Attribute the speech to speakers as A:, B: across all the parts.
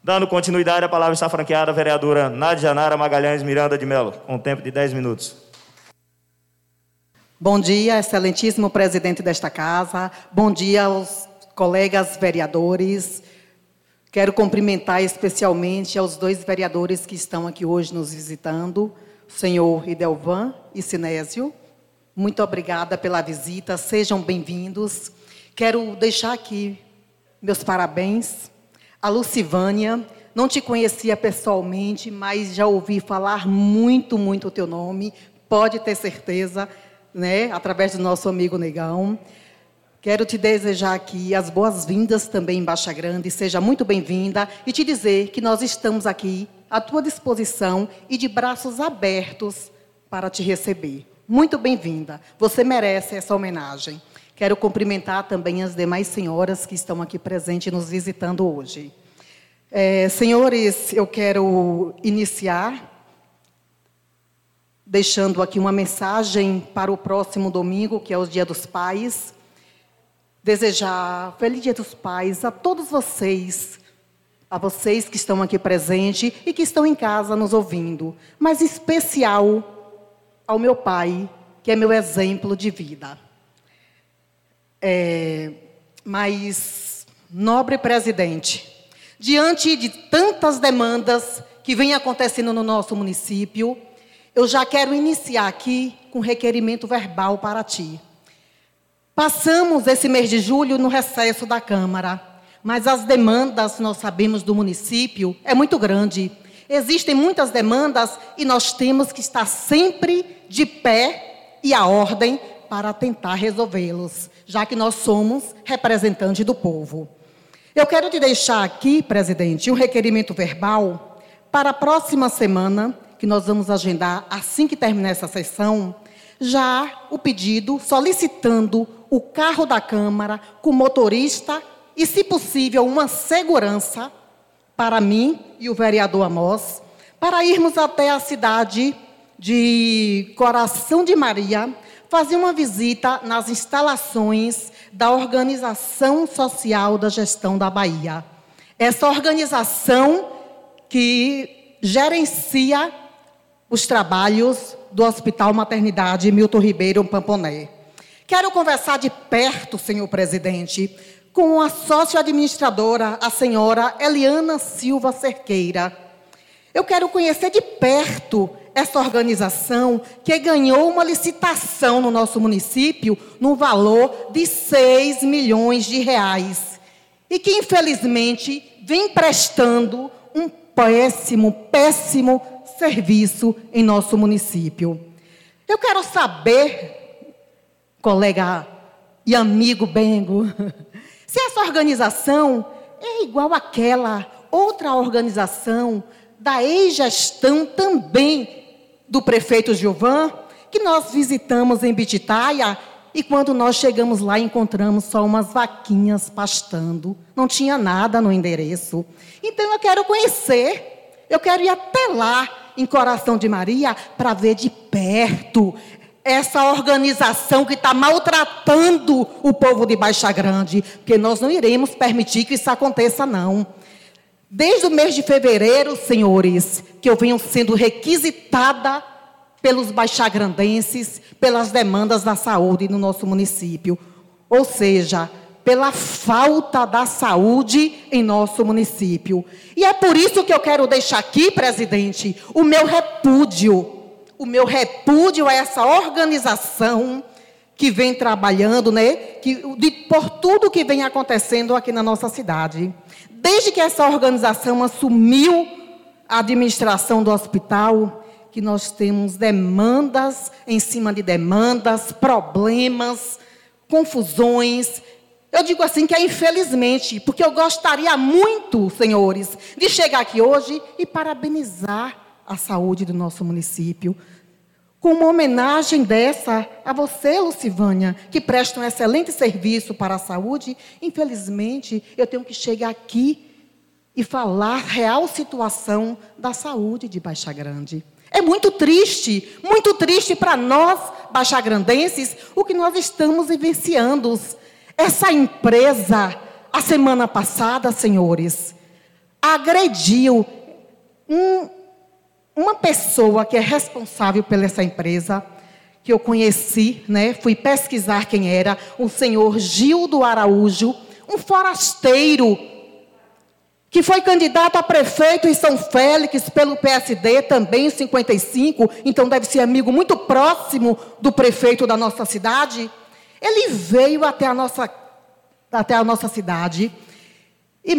A: Dando continuidade, a palavra está franqueada à vereadora Nádia Janara Magalhães Miranda de Mello, com tempo de 10 minutos.
B: Bom dia, excelentíssimo presidente desta casa. Bom dia aos colegas vereadores. Quero cumprimentar especialmente aos 2 vereadores que estão aqui hoje nos visitando, o senhor Idelvan e Sinésio. Muito obrigada pela visita, sejam bem-vindos. Quero deixar aqui meus parabéns a Lucivânia. Não te conhecia pessoalmente, mas já ouvi falar muito o teu nome. Pode ter certeza, né? Através do nosso amigo Negão. Quero te desejar aqui as boas-vindas também em Baixa Grande. Seja muito bem-vinda e te dizer que nós estamos aqui à tua disposição e de braços abertos para te receber. Muito bem-vinda. Você merece essa homenagem. Quero cumprimentar também as demais senhoras que estão aqui presentes nos visitando hoje. Senhores, eu quero iniciar deixando aqui uma mensagem para o próximo domingo, que é o Dia dos Pais. Desejar Feliz Dia dos Pais a todos vocês, a vocês que estão aqui presentes e que estão em casa nos ouvindo, mas em especial ao meu pai, que é meu exemplo de vida. Mas, nobre presidente, diante de tantas demandas que vêm acontecendo no nosso município, eu já quero iniciar aqui com requerimento verbal para ti. Passamos esse mês de julho no recesso da Câmara, mas as demandas, nós sabemos, do município é muito grande. Existem muitas demandas e nós temos que estar sempre de pé e à ordem para tentar resolvê-los, já que nós somos representantes do povo. Eu quero te deixar aqui, presidente, um requerimento verbal para a próxima semana, que nós vamos agendar assim que terminar essa sessão, já o pedido solicitando o carro da Câmara com motorista e, se possível, uma segurança para mim e o vereador Amós, para irmos até a cidade de Coração de Maria, fazer uma visita nas instalações da Organização Social da Gestão da Bahia. Essa organização que gerencia os trabalhos do Hospital Maternidade Milton Ribeiro Pamponé. Quero conversar de perto, senhor presidente, com a sócio-administradora, a senhora Eliana Silva Cerqueira. Eu quero conhecer de perto essa organização que ganhou uma licitação no nosso município no valor de 6 milhões de reais e que, infelizmente, vem prestando um péssimo serviço em nosso município. Eu quero saber, colega e amigo Bengo, se essa organização é igual àquela outra organização da ex-gestão também do prefeito Gilvan, que nós visitamos em Bititaia, e quando nós chegamos lá encontramos só umas vaquinhas pastando, não tinha nada no endereço. Então eu quero conhecer, eu quero ir até lá em Coração de Maria para ver de perto essa organização que está maltratando o povo de Baixa Grande, porque nós não iremos permitir que isso aconteça, não. Desde o mês de fevereiro, senhores, que eu venho sendo requisitada pelos baixagrandenses, pelas demandas da saúde no nosso município. Ou seja, pela falta da saúde em nosso município. E é por isso que eu quero deixar aqui, presidente, o meu repúdio. O meu repúdio a essa organização que vem trabalhando, né, por tudo que vem acontecendo aqui na nossa cidade. Desde que essa organização assumiu a administração do hospital, que nós temos demandas em cima de demandas, problemas, confusões. Eu digo assim que é infelizmente, porque eu gostaria muito, senhores, de chegar aqui hoje e parabenizar a saúde do nosso município. Com uma homenagem dessa a você, Lucivânia, que presta um excelente serviço para a saúde, infelizmente, eu tenho que chegar aqui e falar a real situação da saúde de Baixa Grande. É muito triste para nós, baixagrandenses, o que nós estamos vivenciando. Essa empresa, a semana passada, senhores, agrediu uma pessoa que é responsável por essa empresa, que eu conheci, né? Fui pesquisar quem era, o senhor Gildo Araújo, um forasteiro, que foi candidato a prefeito em São Félix pelo PSD, também em 55, então deve ser amigo muito próximo do prefeito da nossa cidade. Ele veio até a nossa cidade e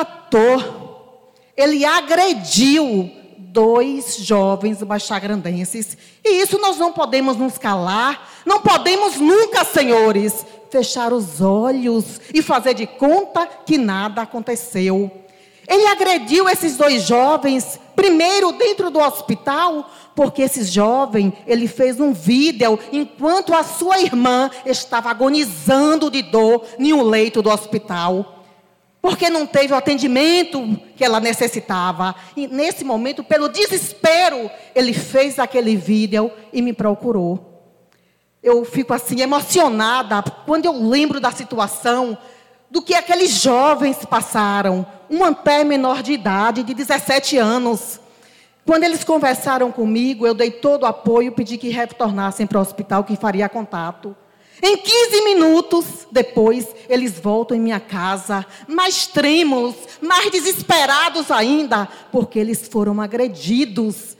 B: maltratou, ele agrediu 2 jovens baixagrandenses. E isso nós não podemos nos calar, não podemos nunca, senhores, fechar os olhos e fazer de conta que nada aconteceu. Ele agrediu esses 2 jovens, primeiro dentro do hospital, porque esse jovem, ele fez um vídeo enquanto a sua irmã estava agonizando de dor em um leito do hospital, porque não teve o atendimento que ela necessitava. E nesse momento, pelo desespero, ele fez aquele vídeo e me procurou. Eu fico assim emocionada quando eu lembro da situação, do que aqueles jovens passaram, um até menor de idade, de 17 anos. Quando eles conversaram comigo, eu dei todo o apoio, pedi que retornassem para o hospital, que faria contato. Em 15 minutos depois, eles voltam em minha casa, mais trêmulos, mais desesperados ainda, porque eles foram agredidos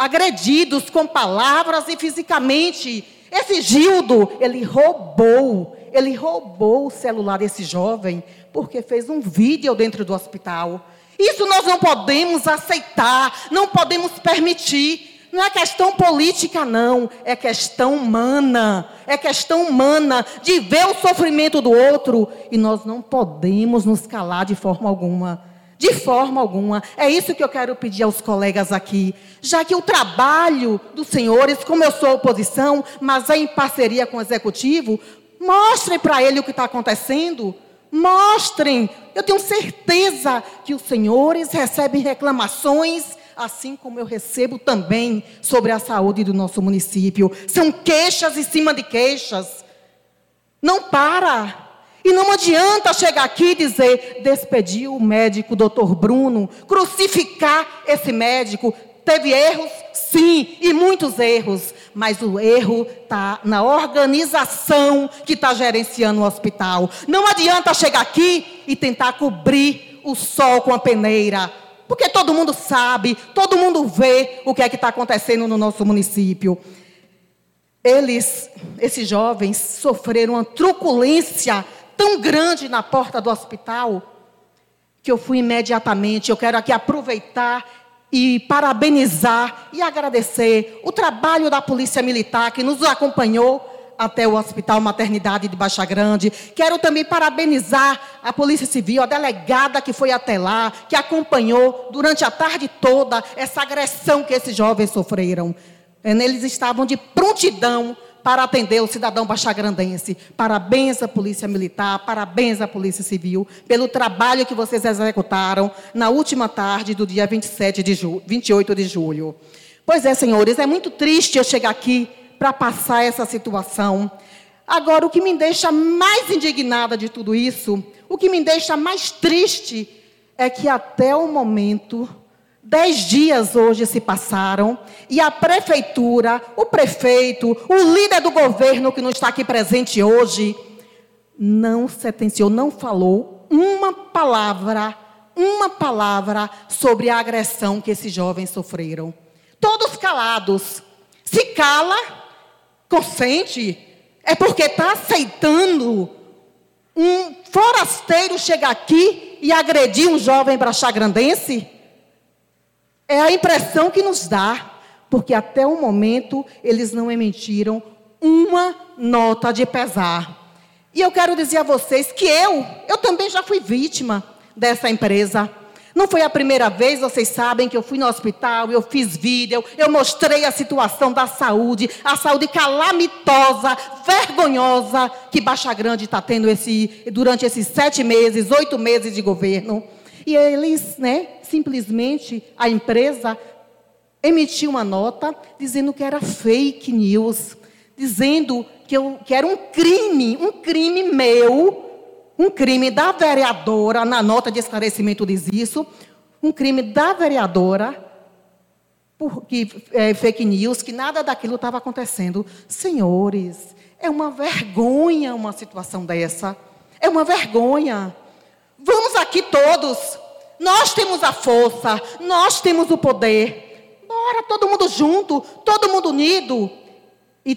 B: com palavras e fisicamente. Esse Gildo, ele roubou o celular desse jovem, porque fez um vídeo dentro do hospital. Isso nós não podemos aceitar, não podemos permitir. Não é questão política, não. É questão humana. É questão humana de ver o sofrimento do outro. E nós não podemos nos calar de forma alguma. De forma alguma. É isso que eu quero pedir aos colegas aqui. Já que o trabalho dos senhores, como eu sou oposição, mas é em parceria com o executivo, mostrem para ele o que está acontecendo. Mostrem. Eu tenho certeza que os senhores recebem reclamações, assim como eu recebo também, sobre a saúde do nosso município. São queixas em cima de queixas. Não para. E não adianta chegar aqui e dizer, despedir o médico Dr. Bruno, crucificar esse médico. Teve erros? Sim, e muitos erros. Mas o erro está na organização que está gerenciando o hospital. Não adianta chegar aqui e tentar cobrir o sol com a peneira. Porque todo mundo sabe, todo mundo vê o que é que está acontecendo no nosso município. Esses jovens, sofreram uma truculência tão grande na porta do hospital, que eu fui imediatamente. Eu quero aqui aproveitar e parabenizar e agradecer o trabalho da Polícia Militar, que nos acompanhou até o Hospital Maternidade de Baixa Grande. Quero também parabenizar a Polícia Civil, a delegada que foi até lá, que acompanhou durante a tarde toda essa agressão que esses jovens sofreram. Eles estavam de prontidão para atender o cidadão baixagrandense. Parabéns à Polícia Militar, parabéns à Polícia Civil, pelo trabalho que vocês executaram na última tarde do dia 28 de julho. Pois é, senhores, é muito triste eu chegar aqui para passar essa situação. Agora, o que me deixa mais indignada de tudo isso, o que me deixa mais triste, é que até o momento, 10 dias hoje se passaram, e a prefeitura, o prefeito, o líder do governo que não está aqui presente hoje, não sentenciou, não falou uma palavra sobre a agressão que esses jovens sofreram. Todos calados. Se cala, consente, é porque está aceitando um forasteiro chegar aqui e agredir um jovem baixagrandense? É a impressão que nos dá, porque até o momento eles não emitiram uma nota de pesar. E eu quero dizer a vocês que eu também já fui vítima dessa empresa. Não foi a primeira vez, vocês sabem, que eu fui no hospital, eu fiz vídeo, eu mostrei a situação da saúde, a saúde calamitosa, vergonhosa, que Baixa Grande está tendo durante esses 7 meses, 8 meses de governo. E eles, simplesmente, a empresa emitiu uma nota dizendo que era fake news, dizendo que era um crime meu, um crime da vereadora. Na nota de esclarecimento diz isso, um crime da vereadora, porque fake news, que nada daquilo estava acontecendo. Senhores, é uma vergonha uma situação dessa. É uma vergonha. Vamos aqui todos. Nós temos a força, nós temos o poder. Bora, todo mundo junto, todo mundo unido. E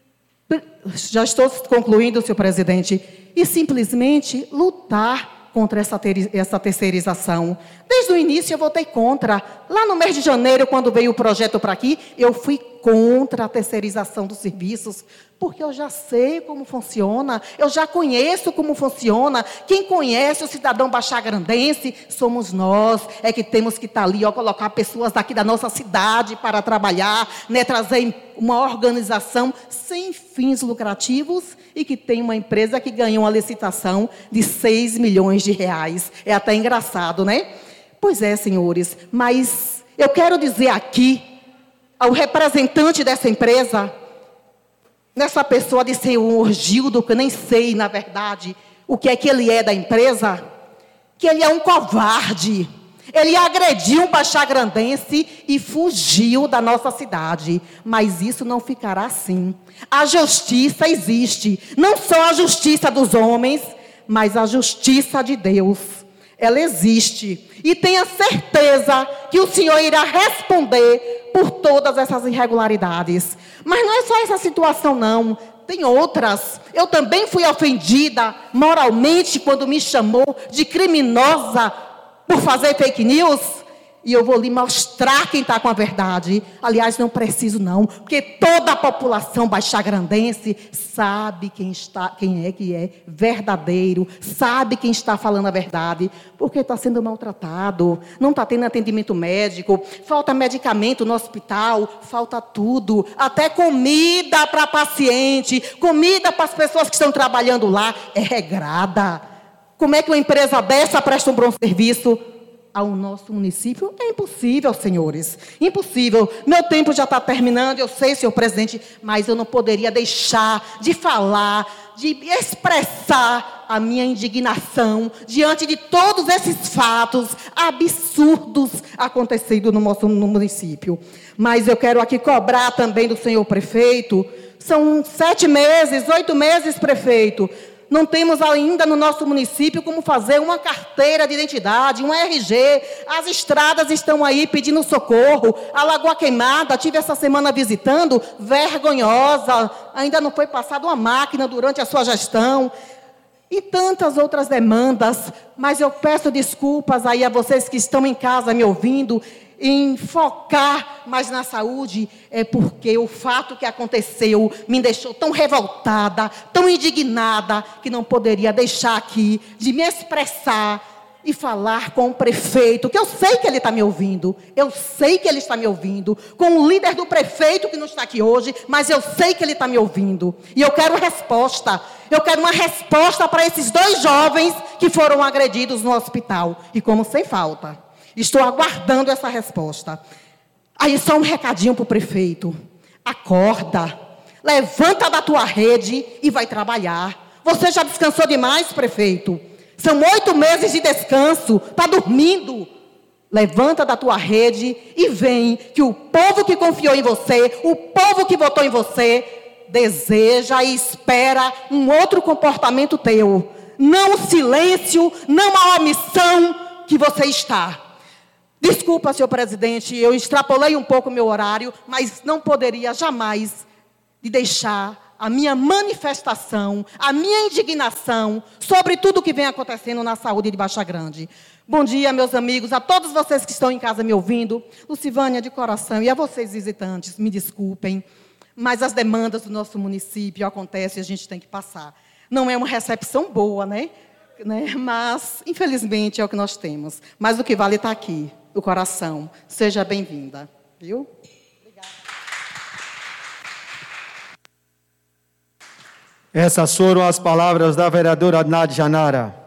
B: já estou concluindo, senhor presidente. E simplesmente lutar contra essa terceirização. Desde o início eu votei contra. Lá no mês de janeiro, quando veio o projeto para aqui, eu fui contra a terceirização dos serviços, porque eu já sei como funciona, eu já conheço como funciona. Quem conhece o cidadão baixagrandense somos nós, é que temos que estar ali, colocar pessoas daqui da nossa cidade para trabalhar, trazer uma organização sem fins lucrativos e que tem uma empresa que ganhou uma licitação de 6 milhões de reais. É até engraçado, né? Pois é, senhores, mas eu quero dizer aqui ao representante dessa empresa, nessa pessoa de senhor Gildo, que eu nem sei, na verdade, o que é que ele é da empresa, que ele é um covarde. Ele agrediu um baixagrandense e fugiu da nossa cidade. Mas isso não ficará assim. A justiça existe. Não só a justiça dos homens, mas a justiça de Deus. Ela existe. E tenha certeza que o Senhor irá responder por todas essas irregularidades. Mas não é só essa situação, não. Tem outras. Eu também fui ofendida moralmente quando me chamou de criminosa por fazer fake news. E eu vou lhe mostrar quem está com a verdade. Aliás, não preciso não, porque toda a população baixagrandense sabe quem é que é verdadeiro, sabe quem está falando a verdade, porque está sendo maltratado, não está tendo atendimento médico, falta medicamento no hospital, falta tudo, até comida para paciente, comida para as pessoas que estão trabalhando lá, é regrada. Como é que uma empresa dessa presta um bom serviço ao nosso município? É impossível, senhores. Impossível. Meu tempo já está terminando, eu sei, senhor presidente, mas eu não poderia deixar de falar, de expressar a minha indignação diante de todos esses fatos absurdos acontecendo no nosso município. Mas eu quero aqui cobrar também do senhor prefeito. São 7 meses, 8 meses, prefeito. Não temos ainda no nosso município como fazer uma carteira de identidade, um RG. As estradas estão aí pedindo socorro. A Lagoa Queimada, tive essa semana visitando, vergonhosa. Ainda não foi passada uma máquina durante a sua gestão. E tantas outras demandas. Mas eu peço desculpas aí a vocês que estão em casa me ouvindo, em focar mais na saúde, é porque o fato que aconteceu me deixou tão revoltada, tão indignada, que não poderia deixar aqui de me expressar e falar com o prefeito, que eu sei que ele está me ouvindo, eu sei que ele está me ouvindo, com o líder do prefeito que não está aqui hoje, mas eu sei que ele está me ouvindo, e eu quero resposta, eu quero uma resposta para esses 2 jovens que foram agredidos no hospital, e como sem falta. Estou aguardando essa resposta. Aí só um recadinho para o prefeito. Acorda, levanta da tua rede e vai trabalhar. Você já descansou demais, prefeito? São 8 meses de descanso, está dormindo. Levanta da tua rede e vem, que o povo que confiou em você, o povo que votou em você, deseja e espera um outro comportamento teu. Não o silêncio, não a omissão que você está. Desculpa, senhor presidente, eu extrapolei um pouco o meu horário, mas não poderia jamais de deixar a minha manifestação, a minha indignação sobre tudo o que vem acontecendo na saúde de Baixa Grande. Bom dia, meus amigos, a todos vocês que estão em casa me ouvindo, Lucivânia de coração, e a vocês visitantes, me desculpem, mas as demandas do nosso município acontecem e a gente tem que passar. Não é uma recepção boa, né? Mas, infelizmente, é o que nós temos. Mas o que vale está aqui. Do coração. Seja bem-vinda. Viu? Obrigada.
C: Essas foram as palavras da vereadora Nádia Janara.